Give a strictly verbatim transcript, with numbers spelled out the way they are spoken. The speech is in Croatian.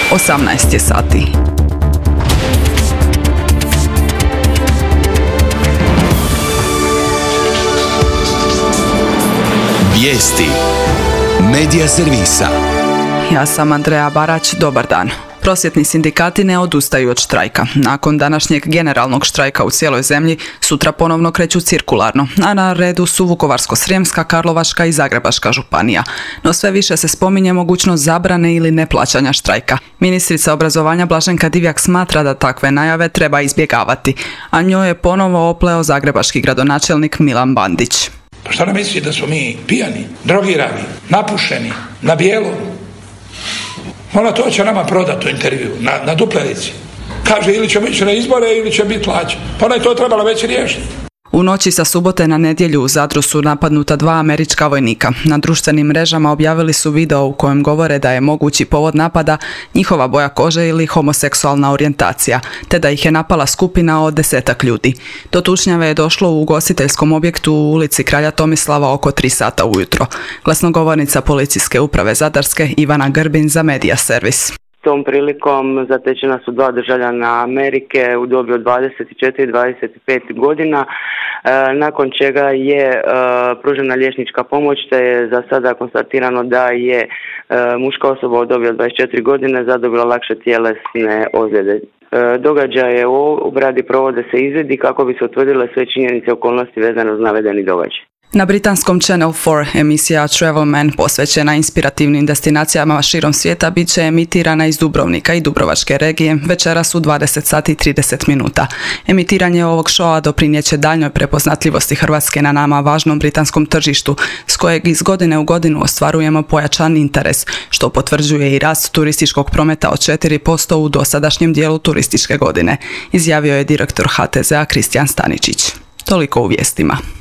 osamnaest je sati. Vijesti Medija servisa. Ja sam Andreja Barać, dobar dan. Prosvjetni sindikati ne odustaju od štrajka. Nakon današnjeg generalnog štrajka u cijeloj zemlji, sutra ponovno kreću cirkularno, a na redu su Vukovarsko-srijemska, Karlovačka i Zagrebačka županija. No sve više se spominje mogućnost zabrane ili neplaćanja štrajka. Ministrica obrazovanja Blaženka Divjak smatra da takve najave treba izbjegavati, a njoj je ponovo opleo zagrebački gradonačelnik Milan Bandić. Pa šta nam misli da smo mi pijani, drogirani, napušeni, na bijelo? Ona to će nama prodati u intervju, na, na duplerici. Kaže ili ćemo ići na izbore ili će biti plaća. Pa ona je to trebala već riješiti. U noći sa subote na nedjelju u Zadru su napadnuta dva američka vojnika. Na društvenim mrežama objavili su video u kojem govore da je mogući povod napada njihova boja kože ili homoseksualna orijentacija, te da ih je napala skupina od desetak ljudi. Do tučnjave je došlo u ugostiteljskom objektu u ulici Kralja Tomislava oko tri sata ujutro. Glasnogovornica policijske uprave Zadarske Ivana Grbin za Medija servis. Tom prilikom zatečena su dva državljana Amerike u dobi od dvadeset četiri do dvadeset pet godina, e, nakon čega je e, pružena liječnička pomoć, te je za sada konstatirano da je e, muška osoba u dobi od dvadeset četiri godine zadobila lakše tjelesne ozljede. E, događaje u obradi provode se izvidi kako bi se utvrdile sve činjenice i okolnosti vezane uz navedeni događaj. Na britanskom Channel četiri emisija Travel Man posvećena inspirativnim destinacijama širom svijeta bit će emitirana iz Dubrovnika i Dubrovačke regije večeras u dvadeset sati i trideset minuta. Emitiranje ovog šoa doprinijeće daljnjoj prepoznatljivosti Hrvatske na nama važnom britanskom tržištu, s kojeg iz godine u godinu ostvarujemo pojačan interes, što potvrđuje i rast turističkog prometa od četiri posto u dosadašnjem dijelu turističke godine, izjavio je direktor H T Z-a Kristijan Staničić. Toliko u vijestima.